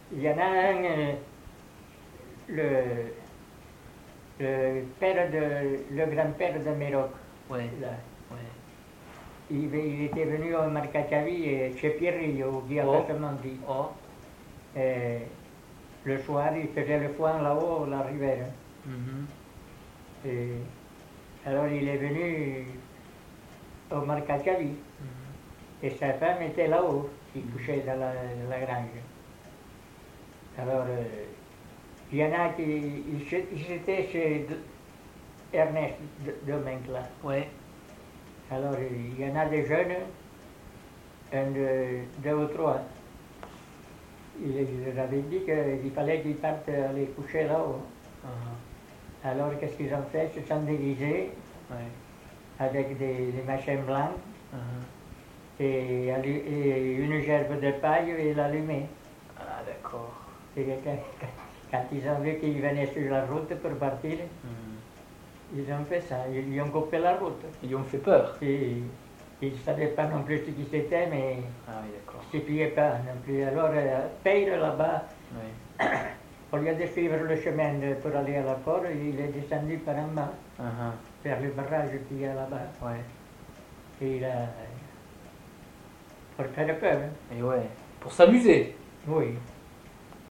Il y en a un, le, le grand-père de Méroc, Ouais, là. ouais. Il était venu au Marcacavi chez Pierry, au Guy Oh. Appartementi. Oh. Et le soir, il faisait le foin là-haut, à la rivière. Mhm. Et alors il est venu au Marcacavi. Mhm. Et sa femme était là-haut, qui couchait dans la grange. Alors, il y en a qui. Ils étaient chez Ernest Domenc, là. Ouais. Alors, il y en a des jeunes, deux ou trois. Il leur avait dit qu'il fallait qu'ils partent aller coucher là-haut. Uh-huh. Alors, qu'est-ce qu'ils ont fait? Ils se sont déguisés Ouais. avec des machins blancs Uh-huh. et une gerbe de paille et l'allumer. Ah, d'accord. Et quand ils ont vu qu'ils venaient sur la route pour partir, Mhm. ils ont fait ça, ils lui ont coupé la route. Ils lui ont fait peur. Et ils ne savaient pas non plus ce qui c'était, mais Ah oui, d'accord. ils ne se fiaient pas non plus. Alors, Peyre là-bas, Ouais. au lieu de suivre le chemin pour aller à la port, il est descendu par en bas, Uh-huh. vers le barrage qu'il y a là-bas. Ouais. Et il a. Pour faire peur, hein. Et ouais. Pour s'amuser. Oui.